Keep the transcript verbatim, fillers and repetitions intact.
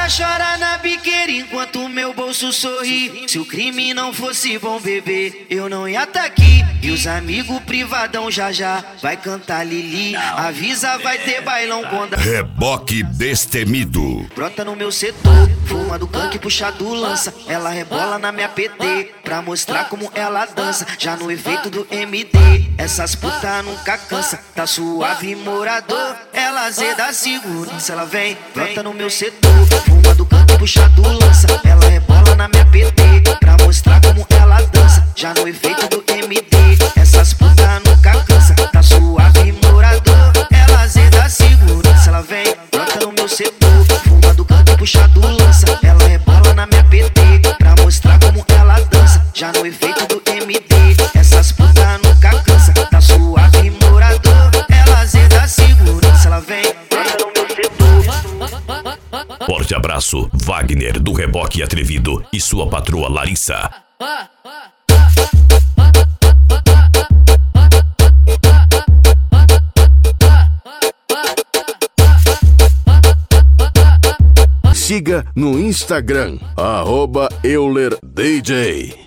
Ela chora na biqueira enquanto meu bolso sorri. Se o crime não fosse bom, bebê, eu não ia tá aqui. E os amigos privadão já já vai cantar Lili. Avisa, vai ter bailão quando a... Reboque Destemido. Brota no meu setor, fuma do canque, puxa do lança. Ela rebola na minha P T pra mostrar como ela dança. Já no efeito do M D, essas putas nunca cansa. Tá suave, morador, ela zeda segurança. Ela vem, brota no meu setor, fuma do canque, puxa do lança. Ela rebola na minha P T pra mostrar como ela dança. Já no efeito do M D, essas putas nunca cansa. Tá suave, morador, ela zeda segurança. Ela vem, brota no meu setor, fuma do canque, puxa do lança. Ela rebola na minha P T pra mostrar como ela dança. Já no efeito do M D, essas putas nunca cansa. Tá suave, morador, ela zeda segurança. Ela vem, brota no meu setor. Forte abraço, Wagner do Reboque Atrevido e sua patroa Larissa. Siga no Instagram, arroba Euler D J.